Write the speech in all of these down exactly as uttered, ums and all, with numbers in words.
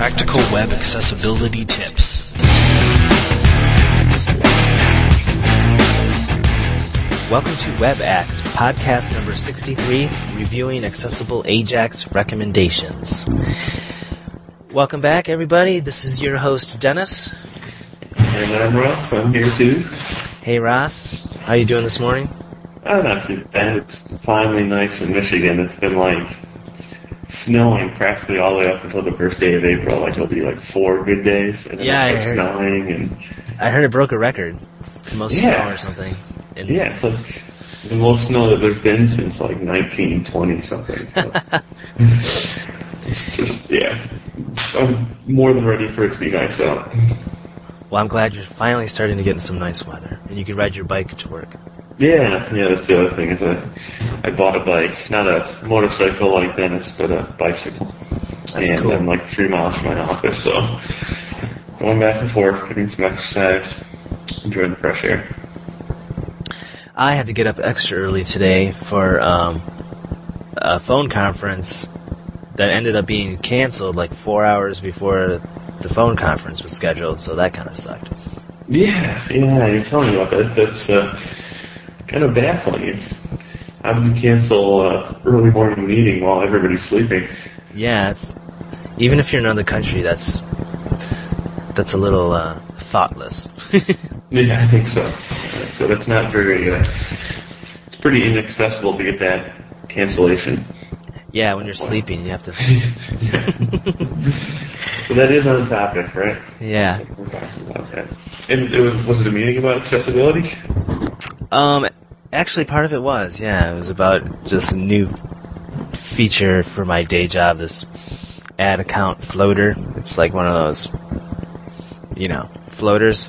practical web accessibility tips. Welcome to WebAx, podcast number sixty-three, reviewing accessible Ajax recommendations. Welcome back, everybody. This is your host, Dennis. And I'm Ross. I'm here too. Hey, Ross. How you doing this morning? Oh, not too bad. It's finally nice in Michigan. It's been like snowing practically all the way up until the first day of April. Like it'll be like four good days, and then Yeah, it'll start I heard- snowing. And I heard it broke a record. The most Yeah. snow or something. And yeah, it's like the most snow that there's been since like nineteen twenty something. So. It's just yeah, I'm more than ready for it to be nice out. Well, I'm glad you're finally starting to get in some nice weather, and you can ride your bike to work. Yeah, yeah, that's the other thing is that I bought a bike, not a motorcycle like Dennis, but a bicycle. That's and cool. I'm like three miles from my office, so going back and forth, getting some exercise, enjoying the fresh air. I had to get up extra early today for um, a phone conference that ended up being canceled like four hours before the phone conference was scheduled, so that kind of sucked. Yeah, yeah, you're telling me about that. That's uh, kind of baffling. It's how do you cancel an early morning meeting while everybody's sleeping? Yeah, it's even if you're in another country, that's that's a little uh, thoughtless. Yeah, I think so. So that's not very. Uh, it's pretty inaccessible to get that cancellation. Yeah, when you're sleeping, you have to. So that is on topic, right? Yeah. We're talking about that. And it was, was it a meeting about accessibility? Um, actually, part of it was. Yeah, it was about just a new feature for my day job. This ad account floater. It's like one of those, you know, floaters.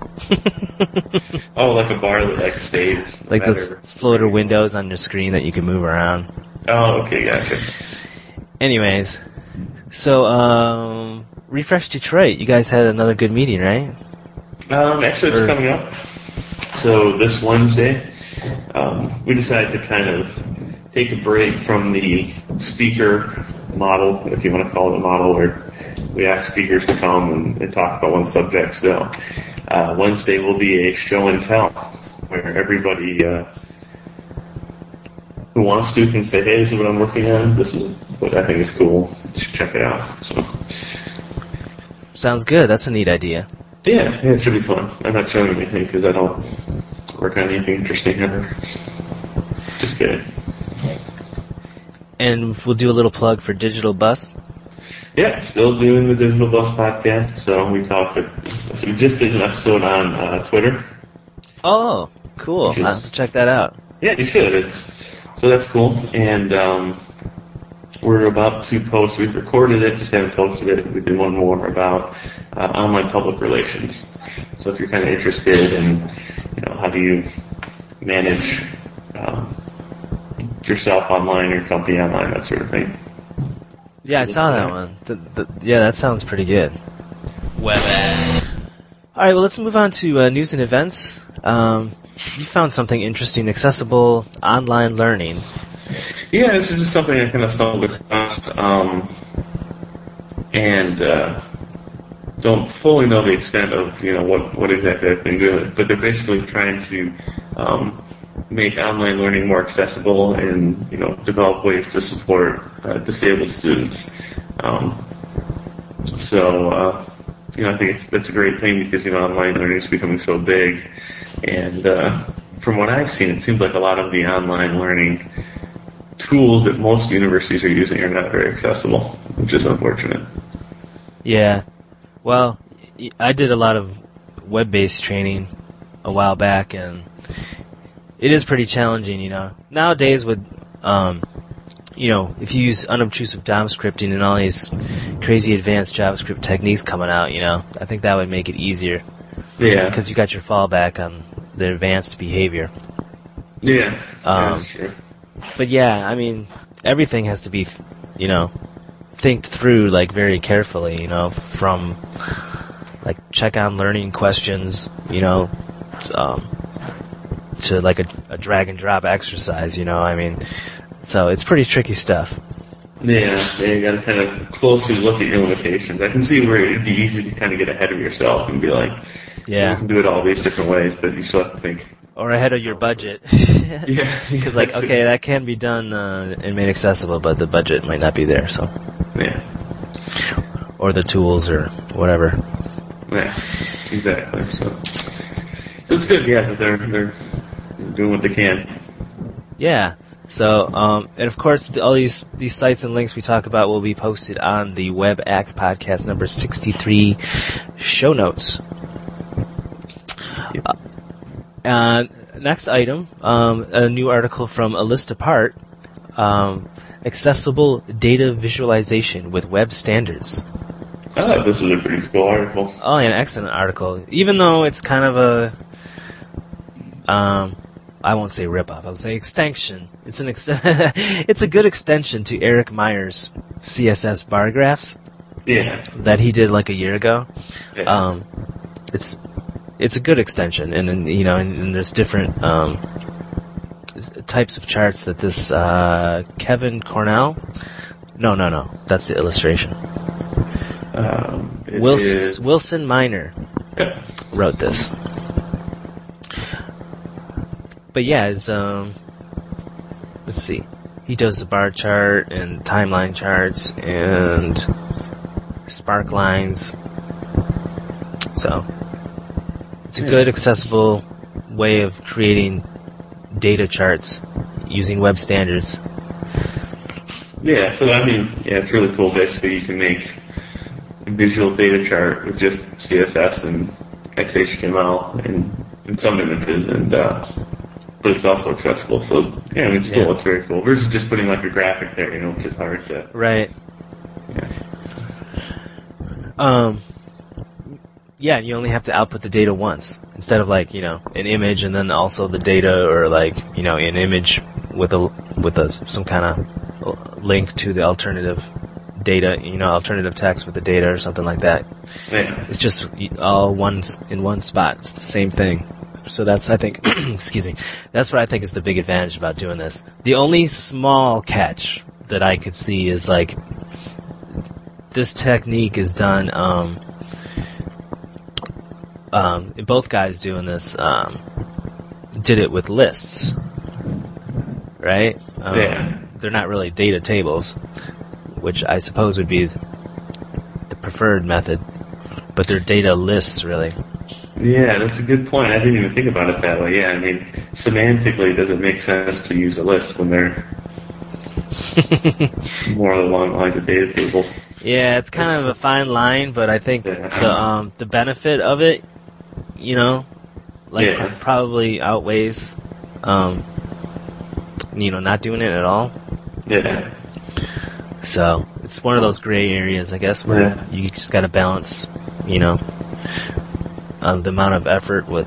Oh, like a bar that like stays. Like those better. floater windows on your screen that you can move around. Oh, okay, gotcha. Anyways, so um, Refresh Detroit. You guys had another good meeting, right? Um, actually, it's Or- coming up. So this Wednesday, um, we decided to kind of take a break from the speaker model, if you want to call it a model, where we ask speakers to come and, and talk about one subject. So uh, Wednesday will be a show and tell, where everybody uh, who wants to can say, hey, this is what I'm working on. This is what I think is cool. You should check it out. So Sounds good. That's a neat idea. yeah, yeah, it should be fun. I'm not showing anything because I don't work on anything interesting ever. Just kidding. And we'll do a little plug for Digital Bus. Yeah, still doing the Digital Bus podcast. So we talked. So we just did an episode on uh, Twitter. Oh, cool. Which is- I'll have to check that out. Yeah, you should. It's so that's cool. And um, we're about to post. We've recorded it, just haven't posted it. We did one more about uh, online public relations. So if you're kind of interested in, you know, how do you manage um, yourself online, your company online, that sort of thing. Yeah, I saw that one. The, the, yeah, that sounds pretty good. WebAx. All right, well, let's move on to uh, news and events. Um, you found something interesting, accessible online learning. Yeah, this is just something I kind of stumbled across, um, and uh, don't fully know the extent of you know what, what exactly I've been doing, but they're basically trying to um, make online learning more accessible and you know develop ways to support uh, disabled students. Um, so uh, you know I think it's that's a great thing because you know online learning is becoming so big, and uh, from what I've seen, it seems like a lot of the online learning tools that most universities are using are not very accessible, which is unfortunate. Yeah. Well, y- I did a lot of web-based training a while back, and it is pretty challenging, you know. Nowadays with, um, you know, if you use unobtrusive D O M scripting and all these crazy advanced JavaScript techniques coming out, you know, I think that would make it easier. Yeah. Because you got your fallback on the advanced behavior. Yeah. Um, That's true. But yeah, I mean, everything has to be, you know, think through like very carefully, you know, from like check on learning questions, you know, um, to like a, a drag and drop exercise, you know, I mean, so it's pretty tricky stuff. Yeah, yeah, you got to kind of closely look at your limitations. I can see where it'd be easy to kind of get ahead of yourself and be like, Yeah. you can do it all these different ways, but you still have to think. Or ahead of your budget. Yeah. Because, like, okay, that can be done uh, and made accessible, but the budget might not be there, so. Yeah. Or the tools or whatever. Yeah, exactly. So, so it's good, yeah, that they're, they're doing what they can. Yeah. So, um, and of course, the, all these these sites and links we talk about will be posted on the WebAx podcast number sixty-three show notes. Yep. Uh, uh, next item, um, a new article from A List Apart, um, accessible data visualization with web standards. I thought this was a pretty cool article. Oh, an excellent article. Even though it's kind of a, um, I won't say ripoff. I'll say extension. It's an ex- it's a good extension to Eric Meyer's C S S bar graphs. Yeah. That he did like a year ago. Yeah. Um, it's it's a good extension, and, and you know, and, and there's different um, types of charts that this uh, Kevin Cornell. No, no, no. That's the illustration. Um, it Wils- is- Wilson Miner Yeah. wrote this. But yeah, it's, um, let's see. He does the bar chart and timeline charts and spark lines. So, it's a Yeah. good, accessible way of creating data charts using web standards. Yeah, so I mean, yeah, it's really cool. Basically, you can make a visual data chart with just C S S and X H T M L and, and some images, and uh, but it's also accessible. So yeah, I mean, it's cool. Yeah. It's very cool. Versus just putting like a graphic there, you know, which is hard to. Right. Yeah. Um, yeah, you only have to output the data once instead of like, you know, an image and then also the data, or like, you know, an image with a with a some kind of link to the alternative data, you know, alternative text with the data or something like that. Yeah. It's just all one in one spot. It's the same thing. So that's, I think, excuse me, that's what I think is the big advantage about doing this. The only small catch that I could see is like this technique is done. Um, um, both guys doing this um, did it with lists, right? Um, Yeah. They're not really data tables, which I suppose would be the preferred method, but they're data lists, really. Yeah, that's a good point. I didn't even think about it that way. Yeah, I mean, semantically, does it make sense to use a list when they're more along the lines of data tables? Yeah, it's kind of a fine line, but I think Yeah. the um, the benefit of it, you know, like Yeah. pr- probably outweighs, um, you know, not doing it at all. Yeah. So it's one of those gray areas, I guess, where Yeah. you just got to balance, you know, um, the amount of effort with,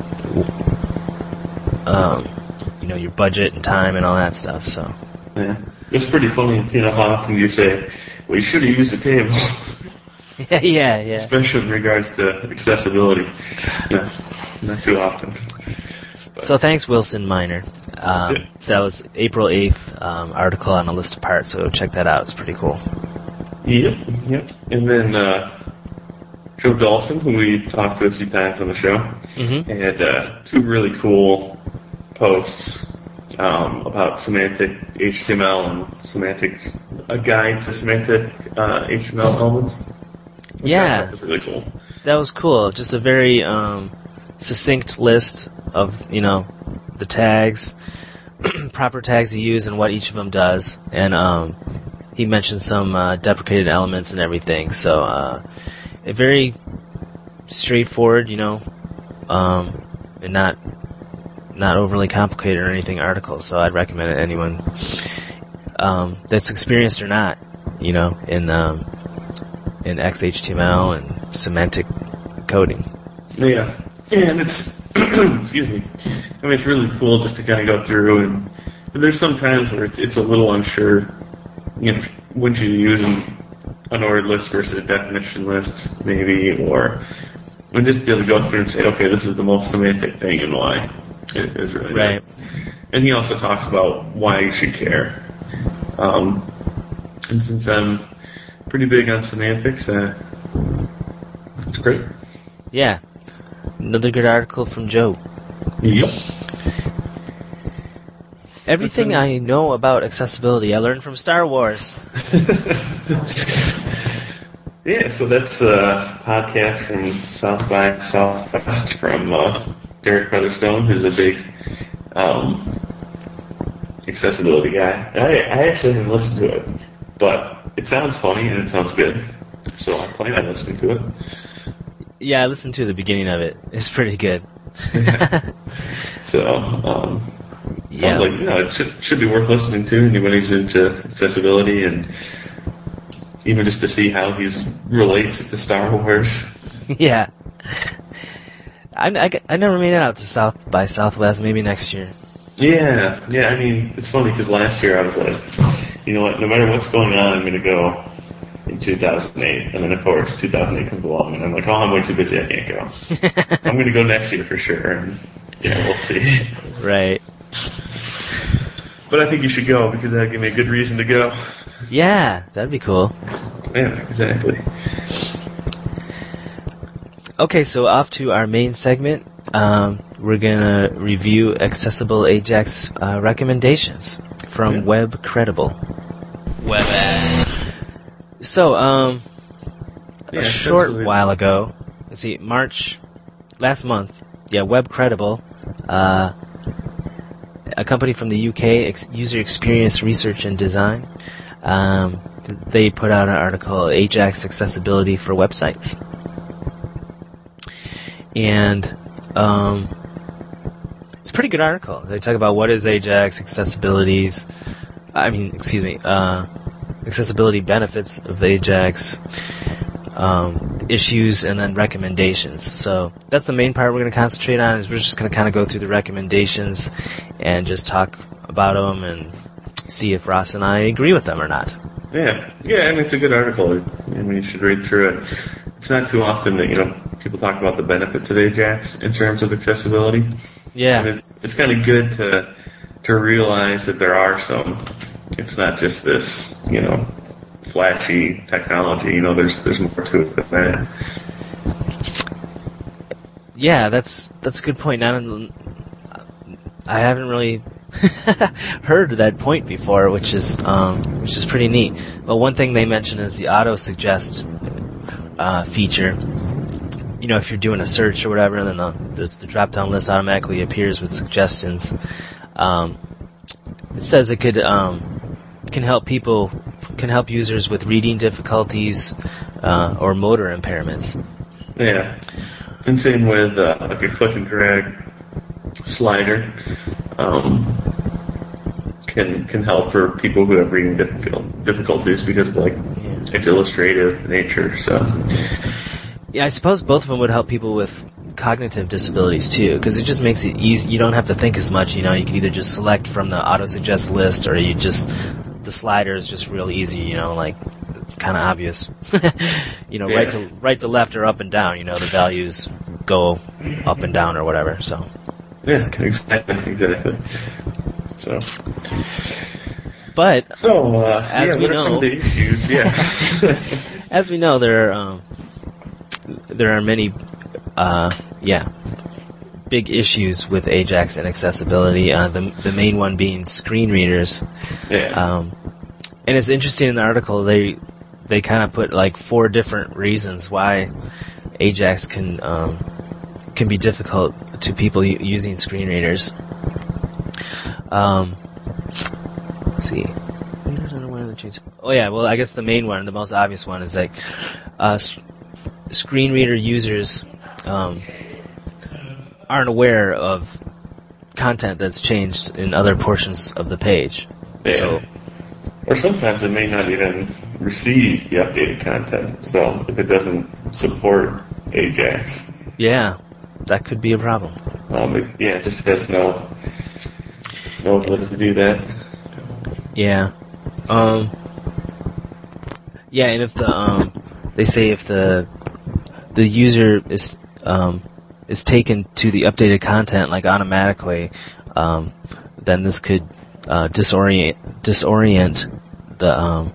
um, you know, your budget and time and all that stuff. So Yeah. It's pretty funny, you know, how often you say, well, you should have used a table. yeah, yeah, yeah. Especially in regards to accessibility. No, not too often. So thanks, Wilson Miner. Um, Yeah. That was April eighth um, article on A List Apart, so check that out. It's pretty cool. Yep, yep. And then uh, Joe Dawson, who we talked to a few times on the show, Mm-hmm. had uh, two really cool posts um, about semantic H T M L and semantic, a guide to semantic uh, H T M L elements. which I Yeah. thought was really cool. That was cool. Just a very um, succinct list of, you know, the tags, proper tags to use and what each of them does. And um, he mentioned some uh, deprecated elements and everything. So uh, a very straightforward, you know, um, and not not overly complicated or anything article. So I'd recommend it to anyone um, that's experienced or not, you know, in um, in X H T M L and semantic coding. Yeah, and it's excuse me. I mean, it's really cool just to kind of go through, and but there's some times where it's it's a little unsure. You know, when you use an unordered list versus a definition list, maybe, or and just be able to go through and say, okay, this is the most semantic thing and why. It is really Right. nice. And he also talks about why you should care. Um, And since I'm pretty big on semantics, uh, it's great. Yeah. Another good article from Joe. Yep. Everything I know about accessibility I learned from Star Wars. Yeah, so that's a podcast from South by Southwest from uh, Derek Featherstone, who's a big um, accessibility guy. I, I actually haven't listened to it, but it sounds funny and it sounds good, so I plan on listening to it. Yeah, I listened to the beginning of it. It's pretty good. So, um, yeah, like, you know, it should should be worth listening to. Anybody who's into accessibility, and even just to see how he relates to Star Wars. Yeah. I, I, I never made it out to South by Southwest. Maybe next year. Yeah, yeah. I mean, it's funny because last year I was like, you know what? No matter what's going on, I'm going to go in two thousand eight. And then, of course, two thousand eight comes along, and I'm like, oh, I'm way too busy. I can't go. I'm going to go next year for sure. And yeah, we'll see. Right. But I think you should go because that'll give me a good reason to go. Yeah, that'd be cool. Yeah, exactly. Okay, so off to our main segment. Um, we're gonna review Accessible Ajax uh, recommendations from Yeah. Web Credible. Web. So, um, Yeah, a short absolutely. while ago, let's see, March last month. Yeah, Web Credible, uh, a company from the U K, ex- User Experience Research and Design. Um, they put out an article, Ajax Accessibility for Websites. And um, it's a pretty good article. They talk about what is Ajax, accessibilities, I mean, excuse me, uh, accessibility benefits of Ajax, um, issues, and then recommendations. So that's the main part we're going to concentrate on, is we're just going to kind of go through the recommendations and just talk about them and see if Ross and I agree with them or not. Yeah, yeah, I mean, it's a good article. I mean, you should read through it. It's not too often that, you know, people talk about the benefits of Ajax in terms of accessibility. Yeah. And it's, it's kind of good to to realize that there are some. It's not just this, you know, flashy technology. You know, there's there's more to it than that. Yeah, that's that's a good point. Not in, I haven't really heard that point before, which is um, which is pretty neat. Well, one thing they mention is the auto suggest uh, feature. You know, if you're doing a search or whatever, and then the, there's the drop-down list automatically appears with suggestions. Um, it says it could um, can help people can help users with reading difficulties uh, or motor impairments. Yeah, and same with uh, like a click and drag slider. Um, can can help for people who have reading difficult, difficulties because of like Yeah. its illustrative nature. So Yeah, I suppose both of them would help people with cognitive disabilities too, because it just makes it easy. You don't have to think as much. You know, you can either just select from the auto suggest list, or you just the slider is just real easy. You know, like it's kind of obvious. you know, Yeah. right to right to left or up and down. You know, the values go up and down or whatever. So yeah, exactly, exactly. So. But So, uh, as yeah, we what are some know, of the issues? Yeah. as we know, there are um, there are many, uh, yeah, big issues with Ajax and accessibility. Uh, the the main one being screen readers. yeah. Um, and it's interesting in the article they they kind of put like four different reasons why Ajax can um, can be difficult to people u- using screen readers. Um, let's see. Oh yeah, well I guess the main one, the most obvious one, is like uh, s- screen reader users um, aren't aware of content that's changed in other portions of the page. Yeah. So Or sometimes it may not even receive the updated content. So if it doesn't support Ajax, yeah, that could be a problem. um, it, yeah, it just has no no ability to do that. Yeah. Um. Yeah, and if the um, they say if the the user is um is taken to the updated content like automatically, um, then this could uh, disorient disorient the um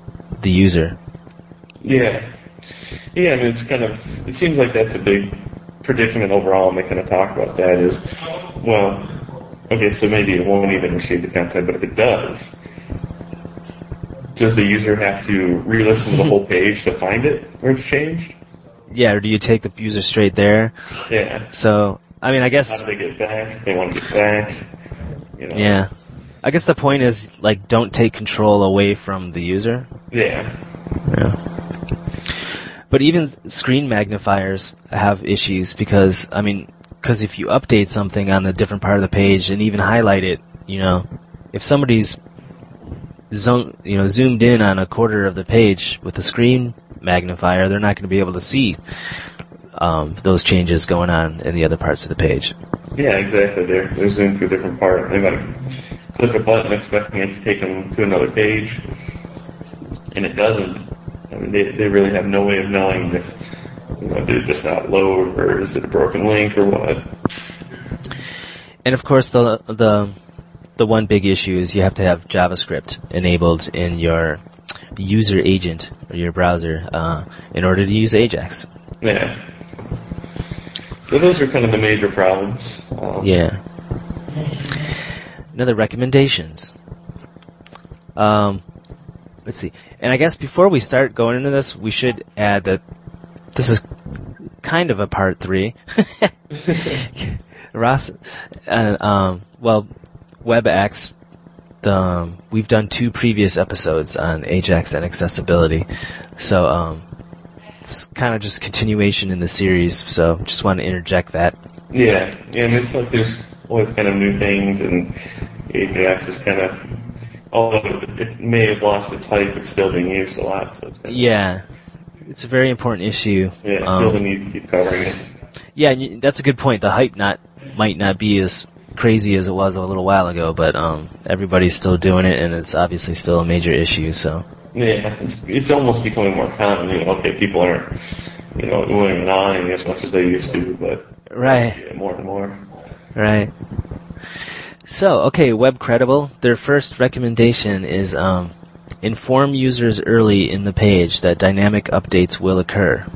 the user. Yeah. Yeah, I mean, it's kind of, it seems like that's a big predicament overall, and they kind of talk about that is, well, okay, so maybe it won't even receive the content, but if it does, does the user have to re-listen to the whole page to find it where it's changed? Yeah, or do you take the user straight there? Yeah. So, I mean, I guess... How do they get back? If they want to get back, you know. Yeah. I guess the point is, like, don't take control away from the user. Yeah. Yeah. But even screen magnifiers have issues because, I mean, because if you update something on the different part of the page and even highlight it, you know, if somebody's zone, you know, zoomed in on a quarter of the page with a screen magnifier, they're not going to be able to see um, those changes going on in the other parts of the page. Yeah, exactly. They're, they're zoomed to a different part. They might click a button expecting it to take them to another page, and it doesn't. I mean, they they really have no way of knowing if, you know, did it just not load, or is it a broken link, or what. And of course, the the the one big issue is you have to have JavaScript enabled in your user agent or your browser uh, in order to use Ajax. Yeah. So those are kind of the major problems. Um, yeah. Another recommendations. Um, let's see. And I guess before we start going into this, we should add that this is kind of a part three. Ross, uh, um, well, WebEx, the, um, we've done two previous episodes on Ajax and accessibility. So, um, it's kind of just a continuation in the series, so just want to interject that. Yeah, and it's like there's always kind of new things, and Ajax is kind of, although it may have lost its hype, it's still being used a lot. So it's kind of, yeah, it's a very important issue. Yeah, um, feel the need to keep covering it. Yeah, and you, that's a good point. The hype not might not be as crazy as it was a little while ago, but um, everybody's still doing it, and it's obviously still a major issue. So. Yeah, it's, it's almost becoming more common. You know, okay, people aren't, you know, moving and awing as much as they used to, but right, yeah, more and more. Right. So, okay, Web Credible. Their first recommendation is um, inform users early in the page that dynamic updates will occur.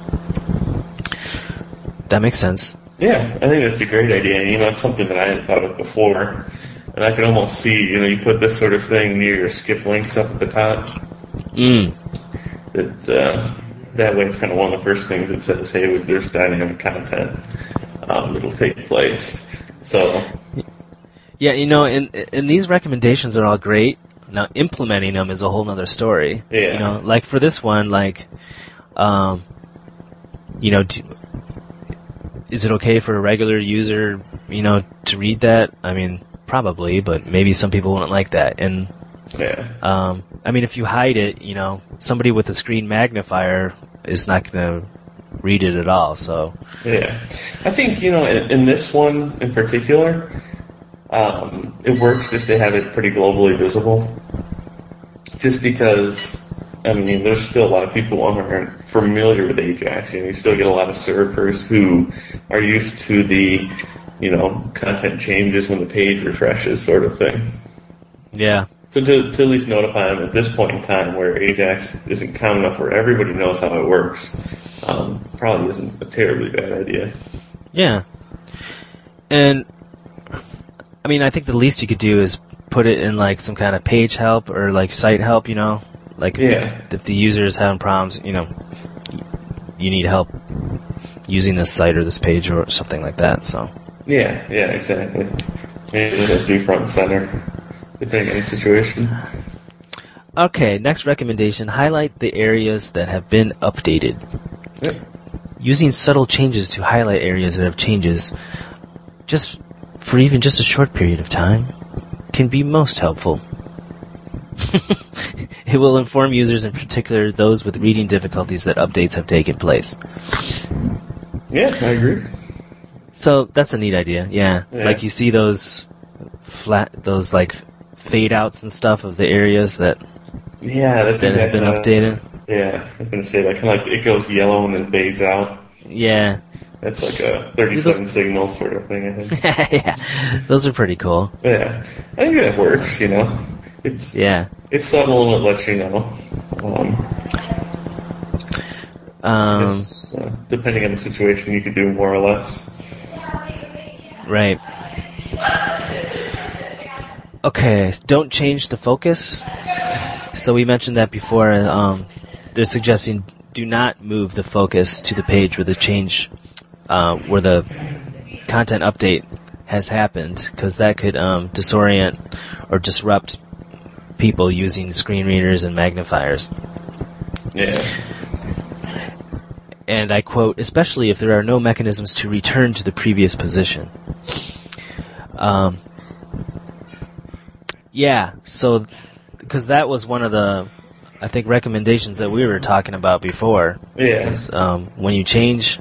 That makes sense. Yeah, I think that's a great idea. You know, it's something that I hadn't thought of before. And I can almost see, you know, you put this sort of thing near your skip links up at the top. Mm. That, uh, that way it's kind of one of the first things that says, hey, there's dynamic content um, that will take place. So, yeah, you know, and, and these recommendations are all great. Now, implementing them is a whole other story. Yeah. You know, like for this one, like, um, you know, do, is it okay for a regular user, you know, to read that? I mean, probably, but maybe some people wouldn't like that. And yeah. um, I mean, if you hide it, you know, somebody with a screen magnifier is not going to read it at all. So yeah, I think, you know, in, in this one in particular, um, it works just to have it pretty globally visible. Just because, I mean, there's still a lot of people who aren't familiar with Ajax, and you still get a lot of surfers who are used to the, you know, content changes when the page refreshes sort of thing. Yeah. So to, to at least notify them at this point in time where Ajax isn't common enough where everybody knows how it works, um, probably isn't a terribly bad idea. Yeah. And, I mean, I think the least you could do is put it in, like, some kind of page help or, like, site help, you know? Like, if, yeah. if the user is having problems, you know, you need help using this site or this page or something like that, so. Yeah, yeah, exactly. Maybe it'll do front and center, depending on the situation. Okay, next recommendation, highlight the areas that have been updated. Yep. Using subtle changes to highlight areas that have changes, just for even just a short period of time, can be most helpful. It will inform users, in particular those with reading difficulties, that updates have taken place. Yeah, I agree. So that's a neat idea. Yeah, yeah. Like you see those flat, those like fade outs and stuff of the areas that yeah, that's that exactly have been updated. Yeah, I was going to say that kind of like it goes yellow and then fades out. Yeah, that's like a thirty-seven those, signal sort of thing, I think. Yeah, those are pretty cool. Yeah, I think that works. You know, it's yeah. it's subtle and it lets you know. Um, Um, it's, uh, depending on the situation, you could do more or less. right. Okay, don't change the focus. So we mentioned that before. Um, they're suggesting do not move the focus to the page where the change, uh, where the content update has happened, because that could um, disorient or disrupt people using screen readers and magnifiers. Yeah. And I quote, especially if there are no mechanisms to return to the previous position. Um, yeah, so, because that was one of the, I think, recommendations that we were talking about before. Yeah. Um, when you change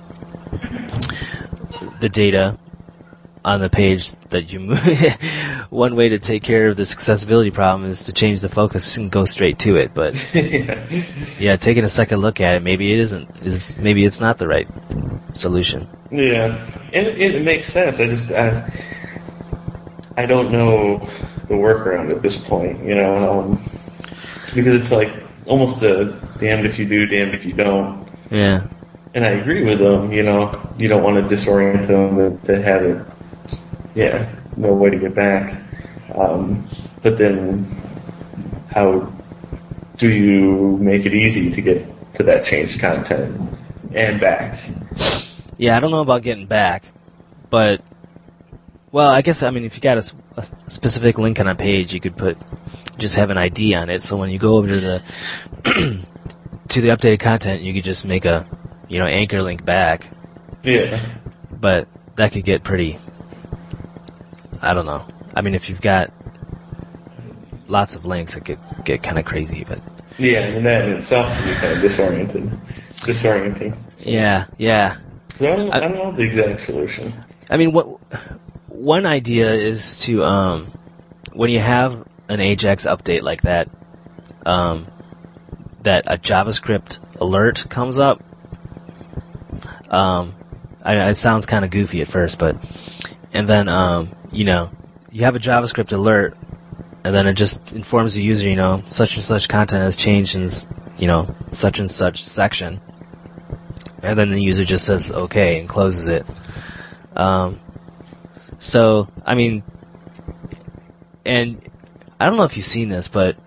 the data on the page that you move, one way to take care of this accessibility problem is to change the focus and go straight to it. But yeah. yeah, taking a second look at it, maybe it isn't. Is maybe it's not the right solution. Yeah, and it, it makes sense. I just I, I don't know the workaround at this point, you know, um, because it's like almost a damned if you do, damned if you don't. Yeah. And I agree with them. You know, you don't want to disorient them to have it. Yeah, no way to get back. Um, but then, how do you make it easy to get to that changed content and back? Yeah, I don't know about getting back, but, well, I guess, I mean, if you got a, a specific link on a page, you could put, just have an I D on it, so when you go over to the, to the updated content, you could just make a, you know, anchor link back. Yeah. But that could get pretty, I don't know. I mean, if you've got lots of links, it could get kind of crazy, but. Yeah, and that in itself can be kind of disoriented, disorienting. So. Yeah, yeah. So I don't, I don't know the exact solution. I mean, what one idea is to, um, when you have an Ajax update like that, um, that a JavaScript alert comes up. Um, I, it sounds kind of goofy at first, but, and then, um, you know, you have a JavaScript alert, and then it just informs the user, you know, such and such content has changed in, you know, such and such section. And then the user just says okay and closes it. Um, so, I mean, and I don't know if you've seen this, but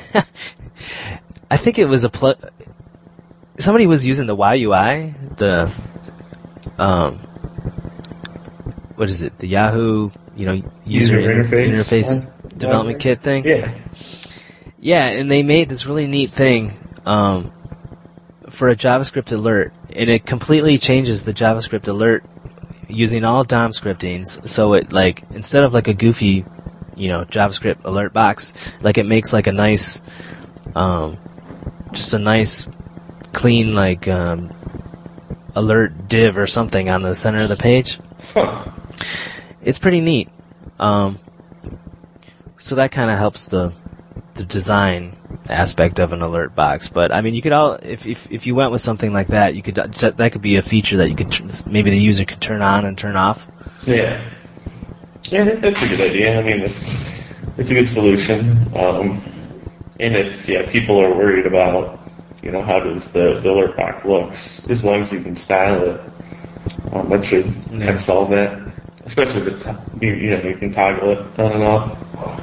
I think it was a pl- somebody was using the Y U I, the um, what is it? The Yahoo, you know, user, user interface, interface uh, development uh, kit thing. Yeah, yeah, and they made this really neat thing um, for a JavaScript alert, and it completely changes the JavaScript alert using all D O M scriptings. So it like instead of like a goofy, you know, JavaScript alert box, like it makes like a nice, um, just a nice, clean like um, alert div or something on the center of the page. huh. It's pretty neat. Um, so that kind of helps the the design aspect of an alert box. But I mean, you could all if if if you went with something like that, you could that could be a feature that you could maybe the user could turn on and turn off. Yeah, yeah, that's a good idea. I mean, it's it's a good solution. Um, and if yeah, people are worried about, you know, how does the, the alert box looks, as long as you can style it, um, that should yeah. kind of solve that. Especially if it's, you, you know, you can toggle it on and off.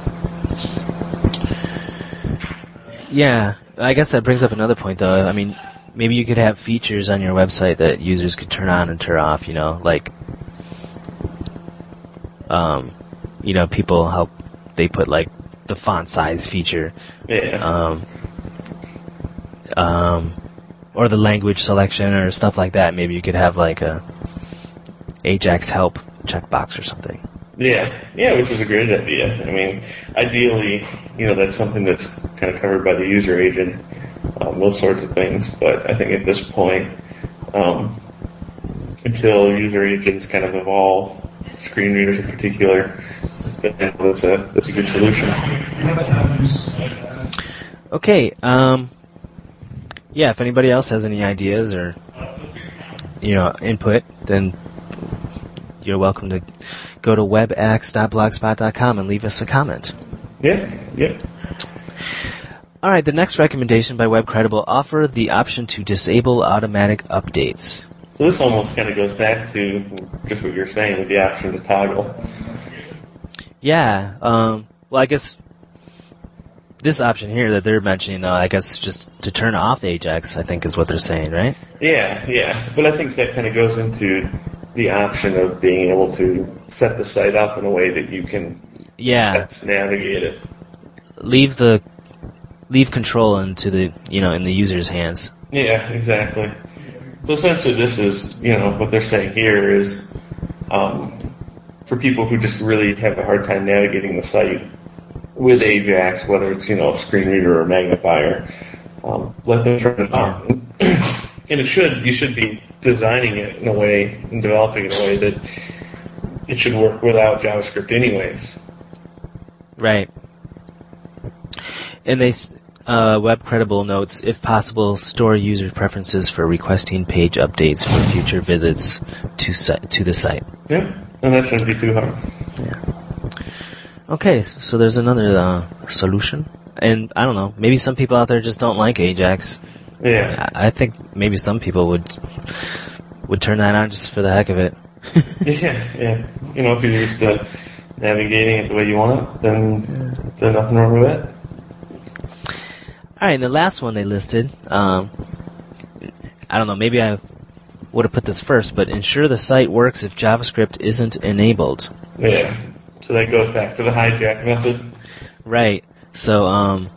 Yeah, I guess that brings up another point, though. I mean, maybe you could have features on your website that users could turn on and turn off, you know, like, um, you know, people help, they put, like, the font size feature. Yeah. Um, um, or the language selection or stuff like that. Maybe you could have, like, a Ajax help checkbox or something. Yeah, yeah, which is a great idea. I mean, ideally, you know, that's something that's kind of covered by the user agent, um, those sorts of things. But I think at this point, um, until user agents kind of evolve, screen readers in particular, that's a that's a good solution. Okay. Um, yeah. If anybody else has any ideas or you know input, then you're welcome to go to webax dot blogspot dot com and leave us a comment. Yeah, yeah. All right, the next recommendation by WebCredible, offer the option to disable automatic updates. So this almost kind of goes back to just what you're saying with the option to toggle. Yeah, um, well, I guess this option here that they're mentioning, though, I guess just to turn off Ajax, I think is what they're saying, right? Yeah, yeah. But I think that kind of goes into the option of being able to set the site up in a way that you can yeah. navigate it. Leave the leave control into the you know in the user's hands. Yeah, exactly. So essentially, this is you know what they're saying here is um, for people who just really have a hard time navigating the site with Ajax, whether it's you know a screen reader or magnifier, um, let them turn it off. And it should you should be designing it in a way and developing it in a way that it should work without JavaScript anyways. Right. And they, uh, WebCredible notes, if possible, store user preferences for requesting page updates for future visits to si- to the site. Yeah, and that shouldn't be too hard. Yeah. Okay, so there's another uh, solution. And I don't know, maybe some people out there just don't like Ajax. Yeah. I, I think maybe some people would would turn that on just for the heck of it. yeah, yeah. You know, if you're used to navigating it the way you want it, then yeah. there's nothing wrong with that. All right, and the last one they listed, um, I don't know, maybe I would have put this first, but ensure the site works if JavaScript isn't enabled. Yeah, so that goes back to the hijack method. Right, so, um,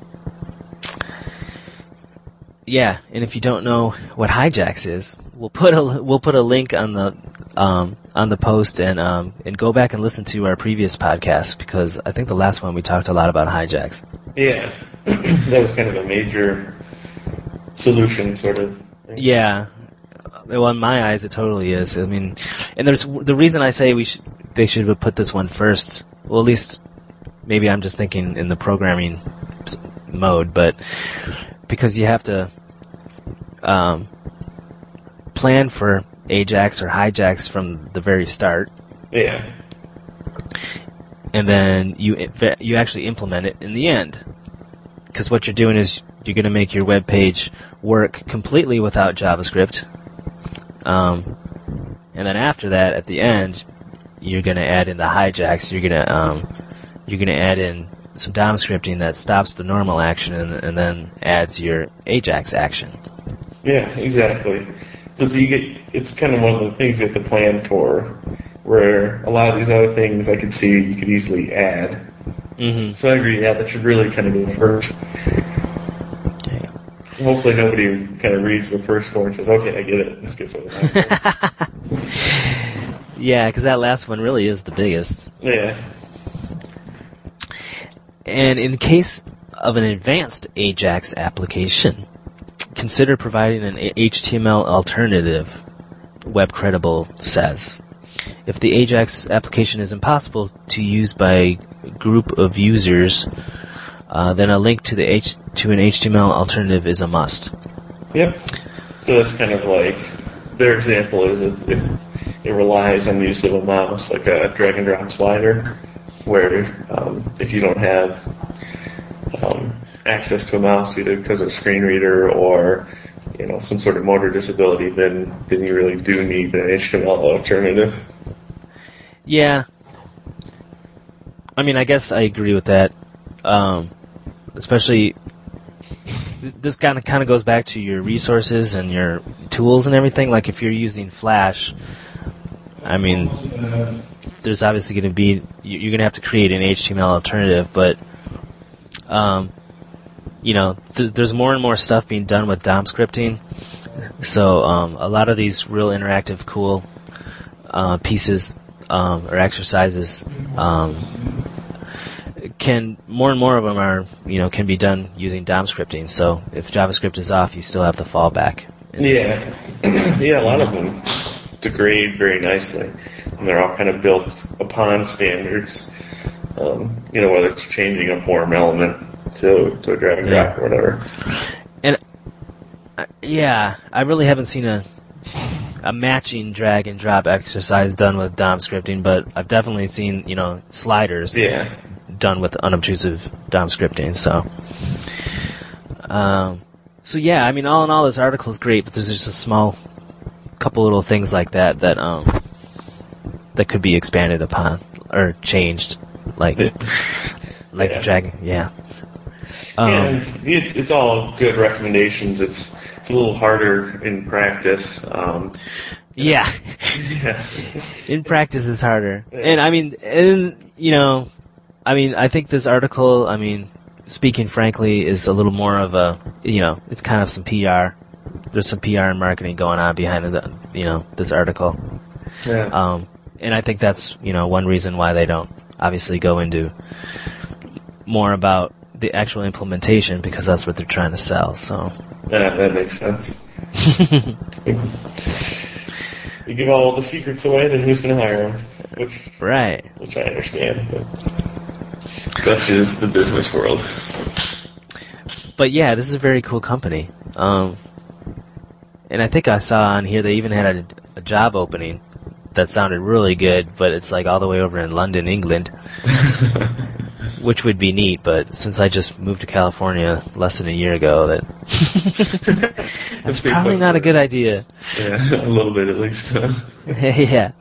yeah, and if you don't know what Hijax is, we'll put a we'll put a link on the um, on the post and um, and go back and listen to our previous podcast because I think the last one we talked a lot about Hijax. Yeah, that was kind of a major solution, sort of. Yeah, well, in my eyes, it totally is. I mean, and there's the reason I say we should they should have put this one first. Well, at least maybe I'm just thinking in the programming mode, but because you have to um, plan for Ajax or Hijax from the very start. Yeah. And then you you actually implement it in the end. Because what you're doing is you're going to make your web page work completely without JavaScript. Um, and then after that, at the end, you're going to add in the Hijax. You're going to um, you're going to add in some D O M scripting that stops the normal action and, and then adds your Ajax action. Yeah, exactly. So, so you get it's kind of one of the things you have to plan for, where a lot of these other things I could see you could easily add. Mm-hmm. So I agree. Yeah, that should really kind of go first. Okay. Hopefully nobody kind of reads the first one and says, "Okay, I get it. Let's get to the next one." Yeah, because that last one really is the biggest. Yeah. And in case of an advanced Ajax application, consider providing an H T M L alternative, WebCredible says. If the Ajax application is impossible to use by a group of users, uh, then a link to the H- to an H T M L alternative is a must. Yep. So that's kind of like their example is if it relies on the use of a mouse, like a drag and drop slider, where um, if you don't have um, access to a mouse either because of a screen reader or you know some sort of motor disability, then then you really do need an H T M L alternative. Yeah. I mean, I guess I agree with that. Um, especially, this kind of kind of goes back to your resources and your tools and everything. Like if you're using Flash, I mean, there's obviously going to be you're going to have to create an H T M L alternative, but um, you know, th- there's more and more stuff being done with D O M scripting. So um, a lot of these real interactive, cool uh, pieces um, or exercises um, can more and more of them are you know can be done using D O M scripting. So if JavaScript is off, you still have the fallback. Yeah, yeah, a lot of them degrade very nicely, and they're all kind of built upon standards. Um, you know, whether it's changing a form element to to a drag and drop or whatever. And uh, yeah, I really haven't seen a a matching drag and drop exercise done with D O M scripting, but I've definitely seen you know sliders yeah. done with unobtrusive D O M scripting. So Um, so yeah, I mean, all in all, this article is great, but there's just a small couple little things like that that um that could be expanded upon or changed, like like yeah. the dragon. Yeah. Um, yeah, it, it's all good recommendations. It's it's a little harder in practice. Um, yeah. yeah. In practice, it's harder, Yeah. and I mean, and you know, I mean, I think this article, I mean, speaking frankly, is a little more of a, you know, it's kind of some P R. There's some P R and marketing going on behind the, you know, this article. Yeah. Um, and I think that's, you know, one reason why they don't obviously go into more about the actual implementation, because that's what they're trying to sell. So. Yeah, that makes sense. You give all the secrets away, then who's going to hire them? Which, right. Which I understand. But such is the business world. But yeah, this is a very cool company. Um, and I think I saw on here they even had a, a job opening that sounded really good, but it's like all the way over in London, England, which would be neat. But since I just moved to California less than a year ago, that that's probably not a good idea. Yeah, a little bit at least. Yeah.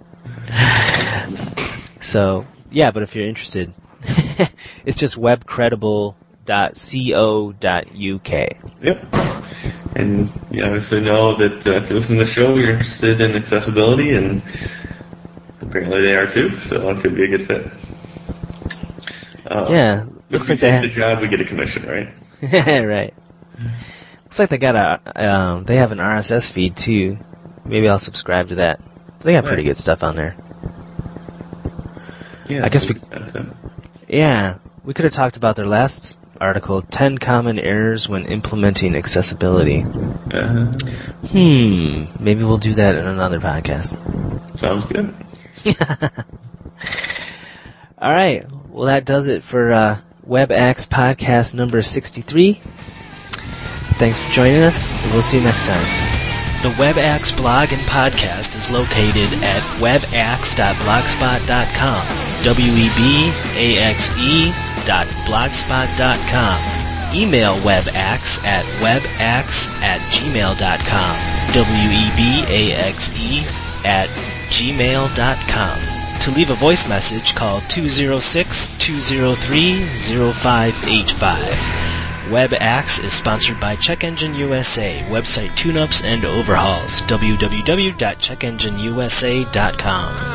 So yeah, but if you're interested, it's just web credible dot co dot u k. Yep. And you obviously know that uh, if you listen to the show, you're interested in accessibility, and apparently they are too, so it could be a good fit. Uh, yeah. Looks like they have the job, we get a commission, right? Right. Looks like they got a, um, they have an R S S feed too. Maybe I'll subscribe to that. They got pretty good stuff on there. Yeah, I guess we, yeah, we could have talked about their last article, ten Common Errors When Implementing Accessibility. Uh-huh. Hmm, maybe we'll do that in another podcast. Sounds good. All right, well that does it for uh, WebAx podcast number sixty-three. Thanks for joining us, and we'll see you next time. The WebAx blog and podcast is located at webaxe dot blogspot dot com, W E B A X E dot blogspot dot com. Email WebAxe at webaxe at gmail dot com, W E B A X E at gmail dot com. To leave a voice message, call two oh six, two oh three, oh five eight five. WebAxe is sponsored by Check Engine U S A, website tune-ups and overhauls, w w w dot check engine u s a dot com.